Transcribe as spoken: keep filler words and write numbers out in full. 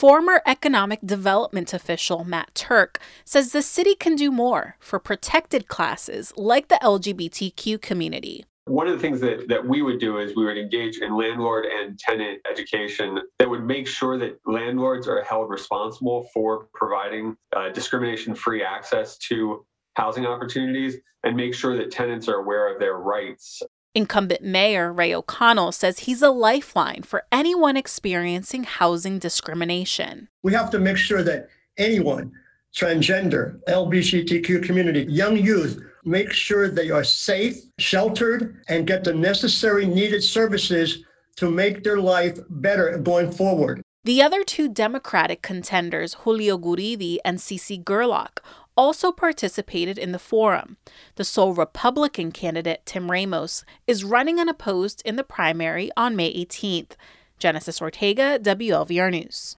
Former economic development official Matt Turk says the city can do more for protected classes like the L G B T Q community. One of the things that, that we would do is we would engage in landlord and tenant education that would make sure that landlords are held responsible for providing uh, discrimination-free access to housing opportunities and make sure that tenants are aware of their rights. Incumbent Mayor Ray O'Connell says he's a lifeline for anyone experiencing housing discrimination. We have to make sure that anyone, transgender, L G B T Q community, young youth, make sure they are safe, sheltered, and get the necessary needed services to make their life better going forward. The other two Democratic contenders, Julio Guridi and Cece Gerlach, also participated in the forum. The sole Republican candidate, Tim Ramos, is running unopposed in the primary on May eighteenth. Genesis Ortega, W L V R News.